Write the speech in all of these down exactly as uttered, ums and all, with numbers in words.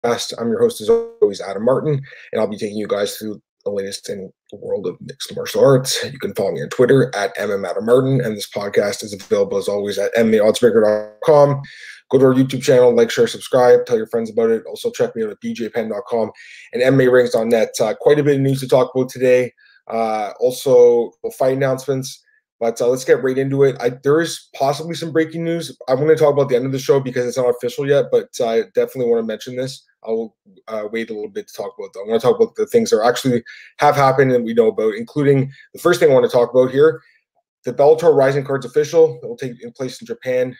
podcast. I'm your host, as always, Adam Martin, and I'll be taking you guys through the latest in the world of mixed martial arts. You can follow me on Twitter at M M Adam Martin, and this podcast is available, as always, at M M A oddsbreaker dot com. Go to our YouTube channel, like, share, subscribe, tell your friends about it. Also, check me out at b j penn dot com and M M A rings dot net. Uh, quite a bit of news to talk about today. Uh, also, fight announcements. But uh, let's get right into it. I, there is possibly some breaking news. I'm going to talk about the end of the show because it's not official yet, but I definitely want to mention this. I'll uh, wait a little bit to talk about that. I'm going to talk about the things that actually have happened and we know about, including the first thing I want to talk about here, the Bellator Rising card's official. It will take place in Japan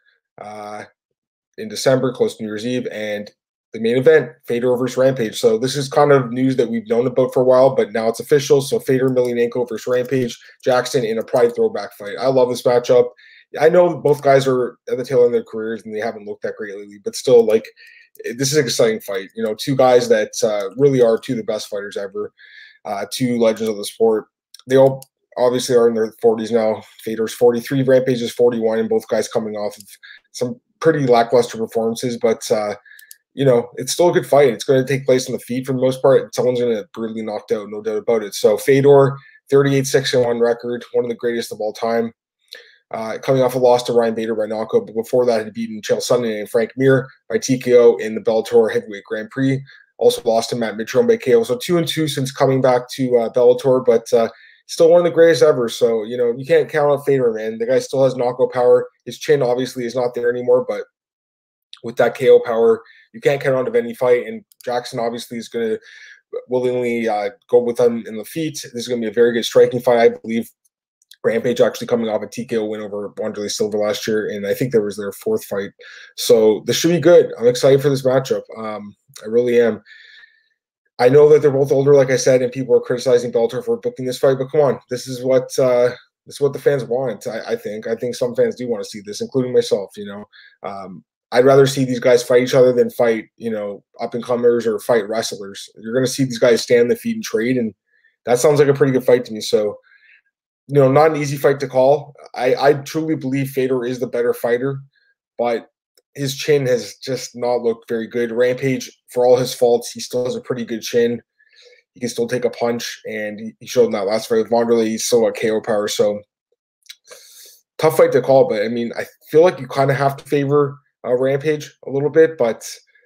uh, in December, close to New Year's Eve, and the main event, Fedor versus Rampage. So this is kind of news that we've known about for a while, but now it's official. So Fedor Emelianenko versus Rampage Jackson in a Pride throwback fight. I love this matchup. I know both guys are at the tail end of their careers and they haven't looked that great lately, but still, like, this is an exciting fight. You know, two guys that uh, really are two of the best fighters ever, uh, two legends of the sport. They all obviously are in their forties now. Fedor's forty-three, Rampage is forty-one, and both guys coming off of some pretty lackluster performances, but uh, you know, it's still a good fight. It's going to take place on the feet for the most part. Someone's going to get brutally knocked out, no doubt about it. So Fedor, thirty-eight six and one record, one of the greatest of all time. Uh, coming off a loss to Ryan Bader by knockout, but before that, he'd beaten Chael Sonnen and Frank Mir by T K O in the Bellator Heavyweight Grand Prix. Also lost to Matt Mitrione by K O. So two and two since coming back to uh, Bellator, but uh, still one of the greatest ever. So, you know, you can't count out Fedor, man. The guy still has knockout power. His chin obviously is not there anymore, but with that K O power, you can't count out of any fight. And Jackson obviously is going to willingly uh, go with him in the feet. This is going to be a very good striking fight, I believe. Rampage actually coming off a T K O win over Wanderlei Silva last year, and I think that was their fourth fight. So this should be good. I'm excited for this matchup. Um, I really am. I know that they're both older, like I said, and people are criticizing Bellator for booking this fight, but come on, this is what uh, this is what the fans want. I, I think. I think some fans do want to see this, including myself. You know, um, I'd rather see these guys fight each other than fight, you know, up and comers or fight wrestlers. You're going to see these guys stand on the feet and trade, and that sounds like a pretty good fight to me. So, you know, not an easy fight to call. I, I truly believe Fedor is the better fighter, but his chin has just not looked very good. Rampage, for all his faults, he still has a pretty good chin. He can still take a punch, and he, he showed in that last fight with Wanderlei. He's still got K O power, so tough fight to call. But I mean, I feel like you kind of have to favor uh, Rampage a little bit, but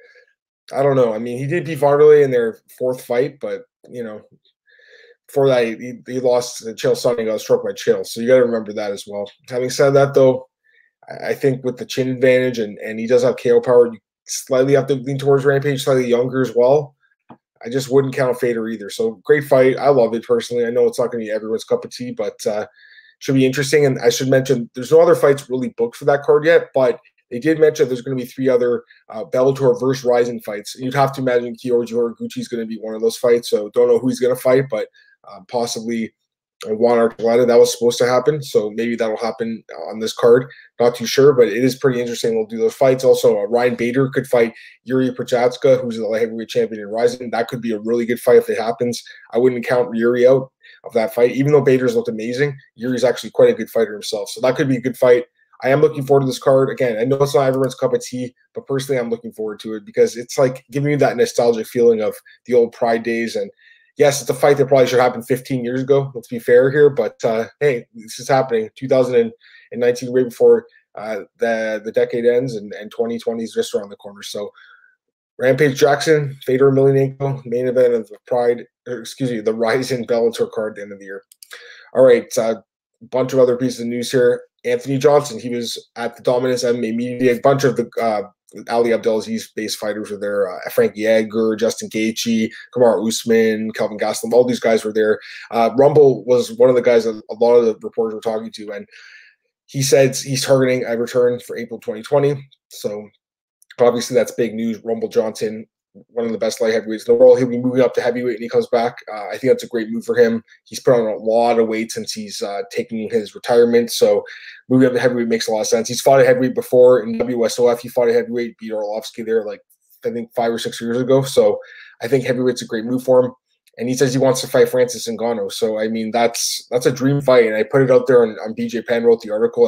I don't know. I mean, he did beat Wanderlei in their fourth fight, but you know, before that, he, he lost to Chael Sonnen, got struck by Chael. So you got to remember that as well. Having said that, though, I, I think with the chin advantage and, and he does have K O power, you slightly have to lean towards Rampage, slightly younger as well. I just wouldn't count Fedor either. So great fight. I love it personally. I know it's not going to be everyone's cup of tea, but uh, should be interesting. And I should mention there's no other fights really booked for that card yet, but they did mention there's going to be three other uh, Bellator versus Rising fights. You'd have to imagine Kyoji Horiguchi is going to be one of those fights. So don't know who he's going to fight, but Um, possibly Juan Archuleta. That was supposed to happen, so maybe that'll happen on this card. Not too sure, but it is pretty interesting. We'll do those fights. Also, uh, Ryan Bader could fight Yuri Prochazka, who's the light heavyweight champion in Rising. That could be a really good fight if it happens. I wouldn't count Yuri out of that fight, even though Bader's looked amazing. Yuri's actually quite a good fighter himself, so that could be a good fight. I am looking forward to this card. Again, I know it's not everyone's cup of tea, but personally, I'm looking forward to it because it's like giving you that nostalgic feeling of the old Pride days. And yes, it's a fight that probably should happen fifteen years ago. Let's be fair here, but uh, hey, this is happening. two thousand nineteen, right before uh, the the decade ends, and, and twenty twenty is just around the corner. So, Rampage Jackson, Fedor Emelianenko, main event of the Pride, or excuse me, the Rising Bellator card at the end of the year. All right, a uh, bunch of other pieces of news here. Anthony Johnson, he was at the Dominance M M A Media. A bunch of the uh, Ali Abdelaziz-based fighters were there. Uh, Frankie Edgar, Justin Gaethje, Kamaru Usman, Kelvin Gastelum, all these guys were there. Uh, Rumble was one of the guys that a lot of the reporters were talking to, and he said he's targeting a return for April twenty twenty. So obviously that's big news. Rumble Johnson, one of the best light heavyweights in the world. He'll be moving up to heavyweight when he comes back. Uh, I think that's a great move for him. He's put on a lot of weight since he's uh, taking his retirement. So moving up to heavyweight makes a lot of sense. He's fought a heavyweight before in W S O F. He fought a heavyweight, beat Arlovsky there like I think five or six years ago. So I think heavyweight's a great move for him. And he says he wants to fight Francis Ngannou. So I mean that's that's a dream fight. And I put it out there on, on B J Penn, wrote the article, and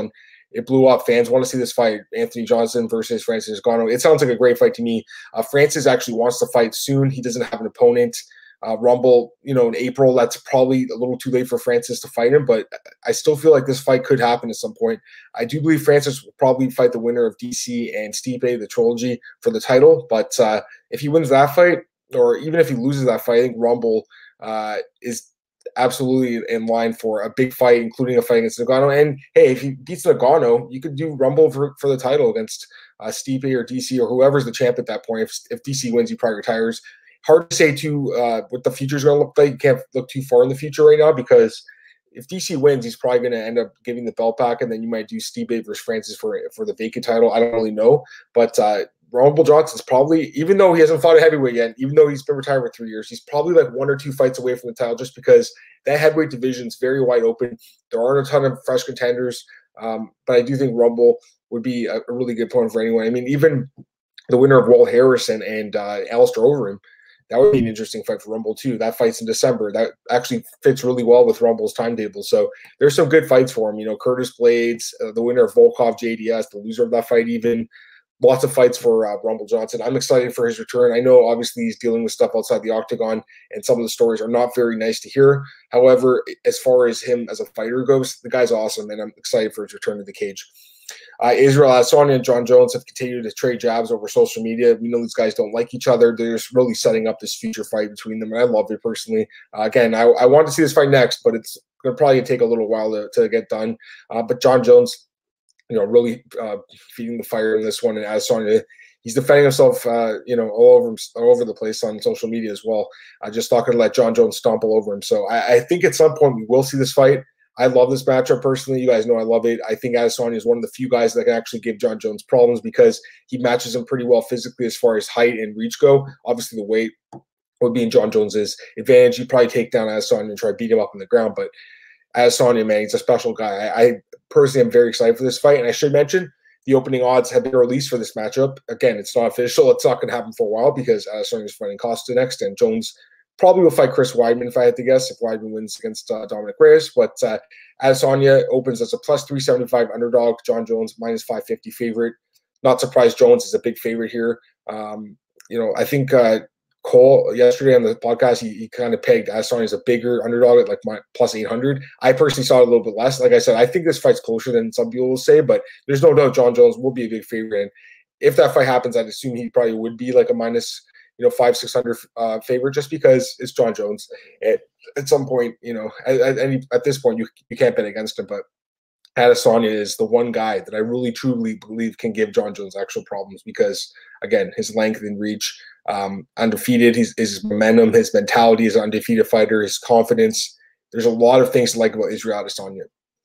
It blew up. Fans want to see this fight. Anthony Johnson versus Francis Ngannou. It sounds like a great fight to me. Uh, Francis actually wants to fight soon. He doesn't have an opponent. Uh, Rumble, you know, in April, that's probably a little too late for Francis to fight him, but I still feel like this fight could happen at some point. I do believe Francis will probably fight the winner of D C and Stipe, the trilogy, for the title, but uh, if he wins that fight, or even if he loses that fight, I think Rumble uh, is absolutely in line for a big fight, including a fight against Ngannou. And hey, if he beats Ngannou, you could do Rumble for, for the title against uh, Stipe or D C or whoever's the champ at that point. If, if D C wins, he probably retires. Hard to say too uh, what the future is going to look like. You can't look too far in the future right now because if D C wins, he's probably going to end up giving the belt back, and then you might do Stipe versus Francis for for the vacant title. I don't really know, but uh, Rumble Johnson's probably, even though he hasn't fought a heavyweight yet, even though he's been retired for three years, he's probably like one or two fights away from the title, just because that heavyweight division is very wide open. There aren't a ton of fresh contenders, um, but I do think Rumble would be a, a really good point for anyone. I mean, even the winner of Walt Harrison and uh, Alistair Overeem, that would be an interesting fight for Rumble too. That fight's in December. That actually fits really well with Rumble's timetable. So there's some good fights for him. You know, Curtis Blades, uh, the winner of Volkov J D S, the loser of that fight, even lots of fights for uh, Rumble Johnson. I'm excited for his return. I know obviously he's dealing with stuff outside the octagon, and some of the stories are not very nice to hear. However, as far as him as a fighter goes, the guy's awesome, and I'm excited for his return to the cage. Uh, Israel Adesanya and John Jones have continued to trade jabs over social media. We know these guys don't like each other. They're just really setting up this future fight between them, and I love it personally. Uh, again, I, I want to see this fight next, but it's going to probably take a little while to, to get done. Uh, but John Jones, you know, really uh, feeding the fire in this one, and Adesanya, he's defending himself, uh, you know, all over all over the place on social media as well. I uh, just not going to let John Jones stomp all over him. So I, I think at some point we will see this fight. I love this matchup personally. You guys know I love it. I think Adesanya is one of the few guys that can actually give John Jones problems because he matches him pretty well physically as far as height and reach go. Obviously, the weight would be in John Jones's advantage. He'd probably take down Adesanya and try to beat him up on the ground. But Adesanya, man, he's a special guy. I, I personally am very excited for this fight. And I should mention, the opening odds have been released for this matchup. Again, it's not official. It's not going to happen for a while because Adesanya is fighting Costa next, and Jones probably will fight Chris Weidman if I had to guess, if Weidman wins against uh, Dominic Reyes. But uh, Adesanya opens as a plus three seventy-five underdog. John Jones minus five fifty favorite. Not surprised Jones is a big favorite here. Um, you know, I think uh, Cole yesterday on the podcast, he, he kind of pegged Adesanya as a bigger underdog at like my plus eight hundred. I personally saw it a little bit less. Like I said, I think this fight's closer than some people will say, but there's no doubt John Jones will be a big favorite. And if that fight happens, I'd assume he probably would be like a minus you know, five, six hundred uh, favorite just because it's John Jones. At, at some point, you know, at, at, any, at this point, you, you can't bet against him. But Adesanya is the one guy that I really, truly believe can give John Jones actual problems because, again, his length and reach, um, undefeated, his, his momentum, his mentality as an undefeated fighter, his confidence. There's a lot of things to like about Israel Adesanya.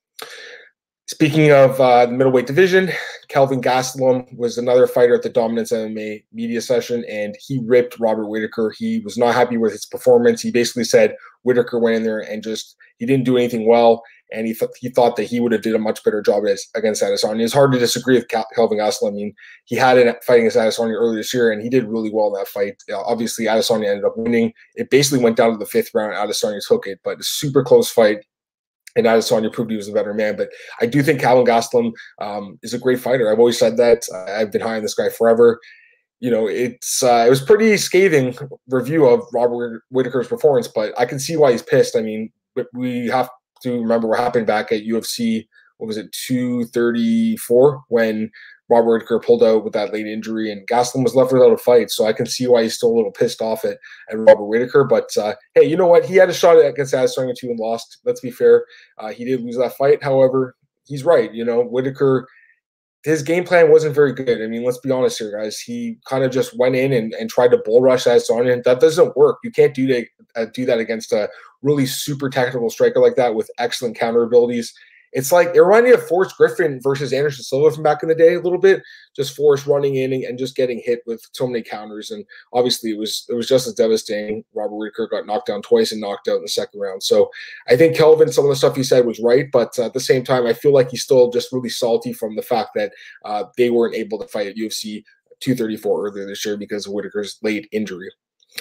Speaking of uh, the middleweight division, Kelvin Gastelum was another fighter at the Dominance M M A media session, and he ripped Robert Whittaker. He was not happy with his performance. He basically said Whittaker went in there and just he didn't do anything well, and he th he thought that he would have did a much better job as, against Adesanya. It's hard to disagree with Cal Kelvin Gastelum. I mean, he had a fight against Adesanya earlier this year, and he did really well in that fight. Uh, obviously, Adesanya ended up winning. It basically went down to the fifth round. Adesanya took it, but a super close fight. And Adesanya proved he was a better man. But I do think Kelvin Gastelum um, is a great fighter. I've always said that. Uh, I've been high on this guy forever. You know, it's uh, it was pretty scathing review of Robert Whittaker's performance, but I can see why he's pissed. I mean, we have to remember what happened back at U F C, what was it, two thirty-four, when Robert Whittaker pulled out with that late injury, and Gastelum was left without a fight. So I can see why he's still a little pissed off at, at Robert Whittaker. But uh, hey, you know what? He had a shot against Adesanya too and lost. Let's be fair. Uh, he did lose that fight. However, he's right. You know, Whittaker, his game plan wasn't very good. I mean, let's be honest here, guys. He kind of just went in and, and tried to bull rush Adesanya, and that doesn't work. You can't do that, uh, do that against a really super technical striker like that with excellent counter abilities. It's like, it reminded me of Forrest Griffin versus Anderson Silva from back in the day a little bit. Just Forrest running in and, and just getting hit with so many counters. And obviously it was it was just as devastating. Robert Whittaker got knocked down twice and knocked out in the second round. So I think Kelvin, some of the stuff he said was right. But uh, at the same time, I feel like he's still just really salty from the fact that uh, they weren't able to fight at U F C two thirty-four earlier this year because of Whittaker's late injury.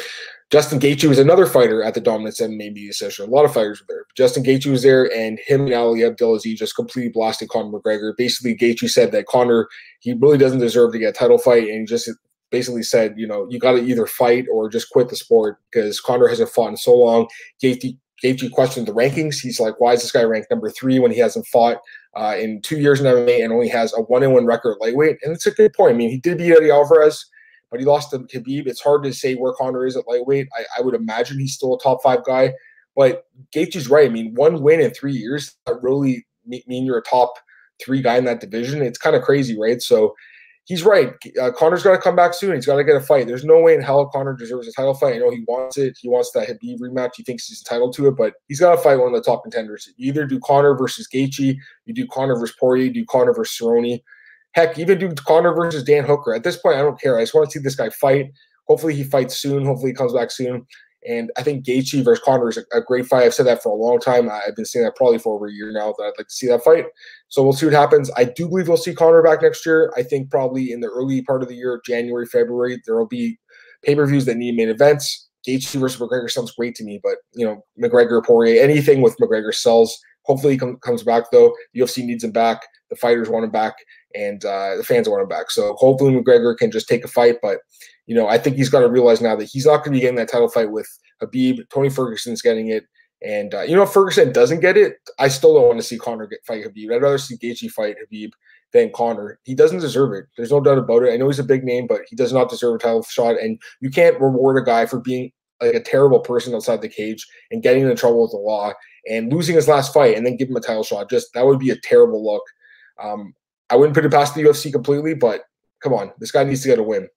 Justin Gaethje was another fighter at the Dominance M M A media session. A lot of fighters were there. Justin Gaethje was there, and him and Ali Abdelaziz just completely blasted Conor McGregor. Basically, Gaethje said that Conor, he really doesn't deserve to get a title fight, and he just basically said, you know, you got to either fight or just quit the sport because Conor hasn't fought in so long. Gaethje, Gaethje questioned the rankings. He's like, why is this guy ranked number three when he hasn't fought uh, in two years in M M A and only has a one and one record at lightweight? And it's a good point. I mean, he did beat Eddie Alvarez, but he lost to Khabib. It's hard to say where Conor is at lightweight. I, I would imagine he's still a top five guy. But Gaethje's right. I mean, one win in three years that really mean you're a top three guy in that division. It's kind of crazy, right? So he's right. Uh, Conor's got to come back soon. He's got to get a fight. There's no way in hell Conor deserves a title fight. I know he wants it. He wants that Khabib rematch. He thinks he's entitled to it, but he's got to fight one of the top contenders. You either do Conor versus Gaethje, you do Conor versus Poirier, you do Conor versus Cerrone. Heck, even do Conor versus Dan Hooker. At this point, I don't care. I just want to see this guy fight. Hopefully he fights soon. Hopefully he comes back soon. And I think Gaethje versus Conor is a, a great fight. I've said that for a long time. I've been saying that probably for over a year now that I'd like to see that fight. So we'll see what happens. I do believe we'll see Conor back next year. I think probably in the early part of the year, January, February, there will be pay-per-views that need main events. Gaethje versus McGregor sounds great to me, but, you know, McGregor, Poirier, anything with McGregor sells. Hopefully he com- comes back, though. U F C needs him back. The fighters want him back, and uh, the fans want him back. So hopefully McGregor can just take a fight. But, you know, I think he's got to realize now that he's not going to be getting that title fight with Khabib. Tony Ferguson's getting it. And, uh, you know, if Ferguson doesn't get it, I still don't want to see Conor get, fight Khabib. I'd rather see Gaethje fight Khabib than Conor. He doesn't deserve it. There's no doubt about it. I know he's a big name, but he does not deserve a title shot. And you can't reward a guy for being like a terrible person outside the cage and getting into trouble with the law and losing his last fight and then give him a title shot. Just that would be a terrible look. Um, I wouldn't put it past the U F C completely, but come on, this guy needs to get a win.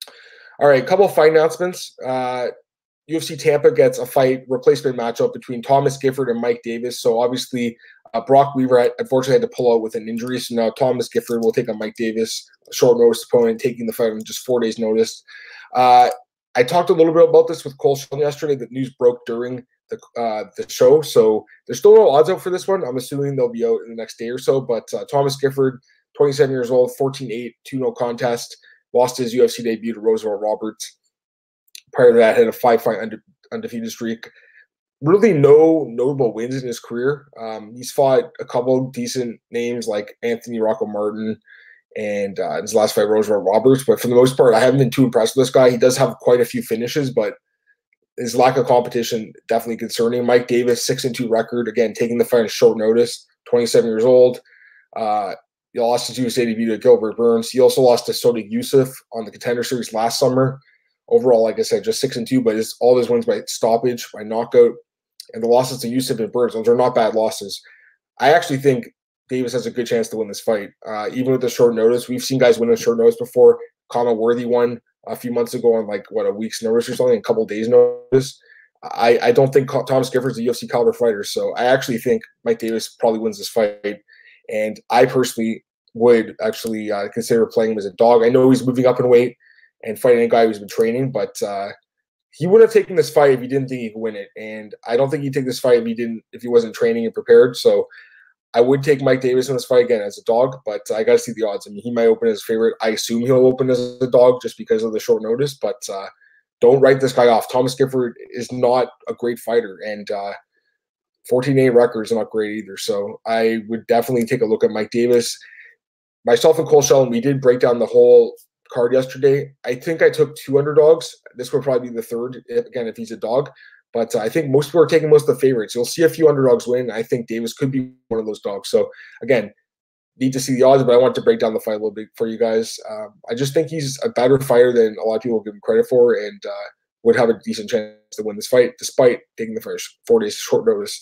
All right, couple of fight announcements. Uh, U F C Tampa gets a fight replacement matchup between Thomas Gifford and Mike Davis. So obviously, uh, Brock Weaver had, unfortunately had to pull out with an injury. So now Thomas Gifford will take on Mike Davis, a short notice opponent, taking the fight on just four days' notice. Uh, I talked a little bit about this with Cole Sheldon yesterday. The news broke during the uh, the show, so there's still no odds out for this one. I'm assuming they'll be out in the next day or so. But uh, Thomas Gifford, twenty-seven years old, fourteen eight, two no contest, lost his U F C debut to Roosevelt Roberts. Prior to that, had a five-fight unde- undefeated streak. Really no notable wins in his career. Um, he's fought a couple decent names like Anthony Rocco Martin and uh, his last fight, Roosevelt Roberts. But for the most part, I haven't been too impressed with this guy. He does have quite a few finishes, but his lack of competition definitely concerning. Mike Davis, six and two record. Again, taking the fight on short notice, twenty-seven years old. Uh, he lost his U S A debut to Gilbert Burns. He also lost to Sodiq Yusuff on the Contender Series last summer. Overall, like I said, just six and two, but it's all his wins by stoppage, by knockout. And the losses to Yusuff and Burns, those are not bad losses. I actually think Davis has a good chance to win this fight. Uh, even with the short notice, we've seen guys win on short notice before. Conor Worthy won a few months ago on like, what, a week's notice or something, a couple days notice. I, I don't think Thomas Gifford's a U F C caliber fighter, so I actually think Mike Davis probably wins this fight. And I personally would actually uh, consider playing him as a dog. I know he's moving up in weight and fighting a guy who's been training, but uh, he would have taken this fight if he didn't think he could win it. And I don't think he'd take this fight if he didn't, if he wasn't training and prepared. So I would take Mike Davis in this fight again as a dog, but I got to see the odds. I mean, he might open as favorite. I assume he'll open as a dog just because of the short notice, but uh, don't write this guy off. Thomas Gifford is not a great fighter, and uh, fourteen eight record is not great either. So I would definitely take a look at Mike Davis. Myself and Cole Sheldon, we did break down the whole card yesterday. I think I took two underdogs. This would probably be the third, if, again, if he's a dog. But uh, I think most people are taking most of the favorites. You'll see a few underdogs win. I think Davis could be one of those dogs. So, again, need to see the odds, but I want to break down the fight a little bit for you guys. Um, I just think he's a better fighter than a lot of people give him credit for, and uh, would have a decent chance to win this fight, despite taking the first four days short notice.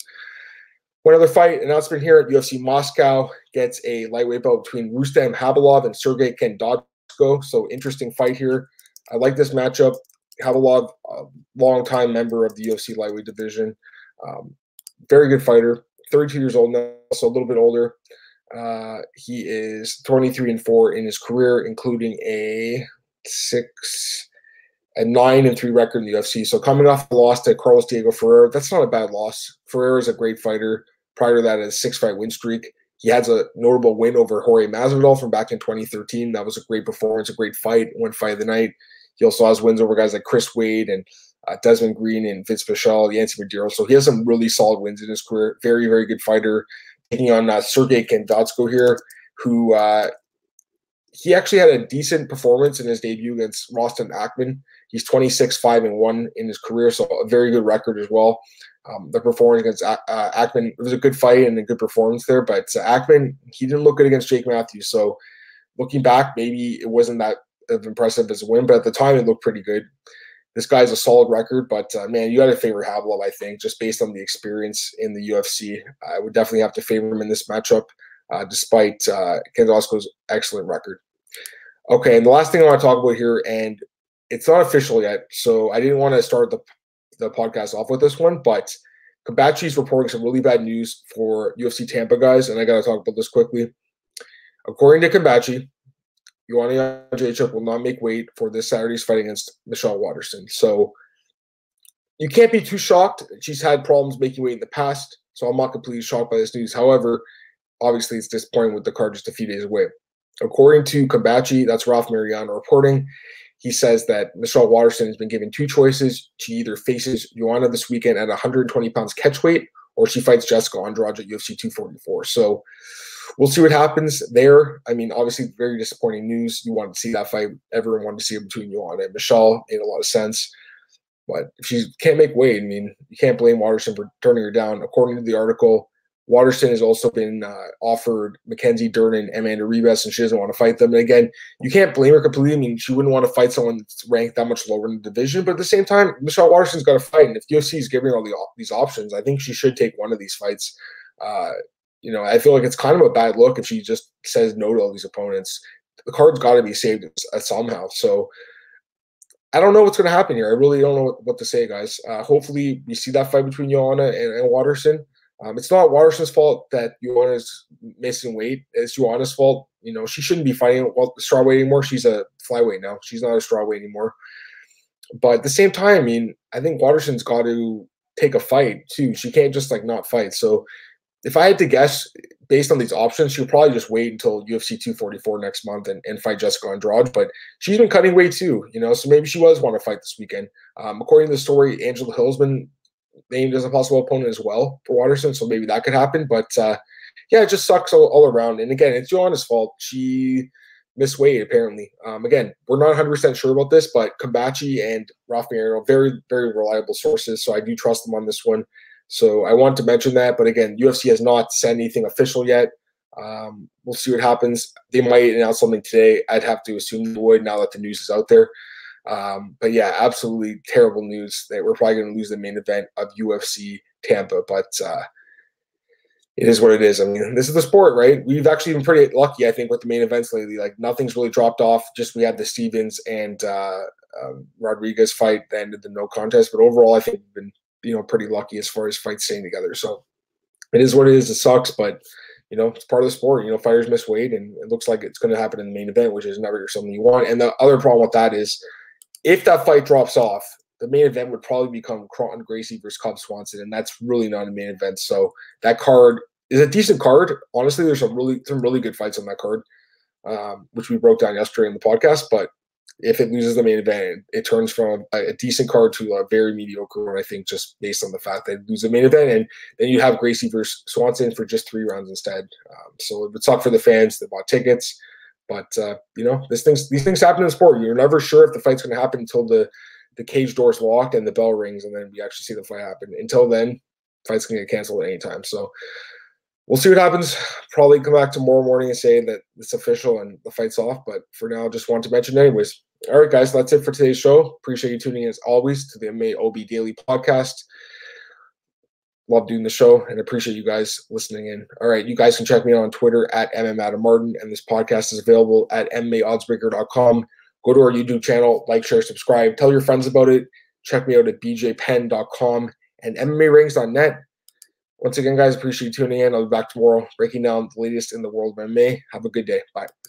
One other fight announcement here at U F C Moscow gets a lightweight bout between Rustam Khabilov and Sergey Khandozhko. So interesting fight here. I like this matchup. Khabilov, a longtime member of the U F C lightweight division. Um, very good fighter. thirty-two years old now, so a little bit older. Uh, he is twenty-three and four in his career, including a six, a nine and three record in the U F C. So coming off a loss to Carlos Diego Ferreira, that's not a bad loss. Ferreira is a great fighter. Prior to that, a six-fight win streak. He has a notable win over Jorge Masvidal from back in twenty thirteen. That was a great performance, a great fight, one fight of the night. He also has wins over guys like Chris Wade and uh, Desmond Green and Vince Pichel, Yancy Medeiros. So he has some really solid wins in his career. Very, very good fighter. Taking on uh, Sergey Kandotsko here, who uh, he actually had a decent performance in his debut against Rostin Ackman. He's twenty-six five and one in his career, so a very good record as well. Um, the performance against uh, Ackman, it was a good fight and a good performance there, but uh, Ackman, he didn't look good against Jake Matthews. So looking back, maybe it wasn't that impressive as a win, but at the time it looked pretty good. This guy's a solid record, but uh, man, you got to favor Havlov, I think, just based on the experience in the U F C. I would definitely have to favor him in this matchup, uh, despite uh, Kandotsko's excellent record. Okay, and the last thing I want to talk about here, and it's not official yet, so I didn't want to start the the podcast off with this one, but Kabachi's reporting some really bad news for U F C Tampa guys, and I got to talk about this quickly. According to Kabachi, Joanna Jędrzejczyk will not make weight for this Saturday's fight against Michelle Waterson. So you can't be too shocked. She's had problems making weight in the past, so I'm not completely shocked by this news. However, obviously it's disappointing with the card just a few days away. According to Kabachi, that's Ralph Mariano reporting, he says that Michelle Waterson has been given two choices. She either faces Joanna this weekend at one hundred twenty pounds catch weight, or she fights Jessica Andrade at U F C two forty-four. So we'll see what happens there. I mean, obviously, very disappointing news. You wanted to see that fight. Everyone wanted to see it between Joanna and Michelle. Made a lot of sense. But if she can't make weight, I mean, you can't blame Waterson for turning her down. According to the article, Waterson has also been uh, offered Mackenzie Dern and Amanda Ribas, and she doesn't want to fight them. And again, you can't blame her completely. I mean, she wouldn't want to fight someone that's ranked that much lower in the division. But at the same time, Michelle Waterson's got to fight. And if U F C is giving her all the, these options, I think she should take one of these fights. Uh, you know, I feel like it's kind of a bad look if she just says no to all these opponents. The card's got to be saved somehow. So I don't know what's going to happen here. I really don't know what, what to say, guys. Uh, hopefully we see that fight between Joanna and, and Waterson. Um, it's not Waterson's fault that Joanna's missing weight. It's Joanna's fault. You know, she shouldn't be fighting well, strawweight anymore. She's a flyweight now. She's not a strawweight anymore. But at the same time, I mean, I think Waterson's got to take a fight too. She can't just like not fight. So if I had to guess, based on these options, she'll probably just wait until U F C two forty-four next month and, and fight Jessica Andrade. But she's been cutting weight too, you know, so maybe she was want to fight this weekend. Um, according to the story, Angela Hill's been named as a possible opponent as well for Waterson, so maybe that could happen. But uh, yeah, it just sucks all, all around. And again, it's Joanna's fault. She missed weight apparently. Um, again, we're not one hundred percent sure about this, but Kabachi and Ralph Mariano, very, very reliable sources, so I do trust them on this one. So I want to mention that. But again, U F C has not said anything official yet. Um, we'll see what happens. They might announce something today. I'd have to assume they would now that the news is out there. Um, but yeah, absolutely terrible news that we're probably going to lose the main event of U F C Tampa. But uh, it is what it is. I mean, this is the sport, right? We've actually been pretty lucky, I think, with the main events lately. Like nothing's really dropped off. Just we had the Stevens and uh, um, Rodriguez fight that ended the no contest. But overall, I think we've been, you know, pretty lucky as far as fights staying together. So it is what it is. It sucks, but you know, it's part of the sport. You know, fighters miss weight, and it looks like it's going to happen in the main event, which is never something you want. And the other problem with that is, if that fight drops off, the main event would probably become Crawton Gracie versus Cub Swanson, and that's really not a main event. So that card is a decent card. Honestly, there's some really some really good fights on that card, um, which we broke down yesterday in the podcast. But if it loses the main event, it turns from a, a decent card to a very mediocre one, I think, just based on the fact that it loses the main event. And then you have Gracie versus Swanson for just three rounds instead. Um, so it would suck for the fans that bought tickets. But, uh, you know, this things, these things happen in sport. You're never sure if the fight's going to happen until the, the cage door's locked and the bell rings, and then we actually see the fight happen. Until then, fights can get canceled at any time. So we'll see what happens. Probably come back tomorrow morning and say that it's official and the fight's off. But for now, just want to mention anyways. All right, guys, that's it for today's show. Appreciate you tuning in, as always, to the M M A O B Daily Podcast. Love doing the show and appreciate you guys listening in. All right, you guys can check me out on Twitter at M M Adam Martin, and this podcast is available at M M A oddsbreaker dot com. Go to our YouTube channel, like, share, subscribe. Tell your friends about it. Check me out at B J Penn dot com and M M A rings dot net. Once again, guys, appreciate you tuning in. I'll be back tomorrow breaking down the latest in the world of M M A. Have a good day. Bye.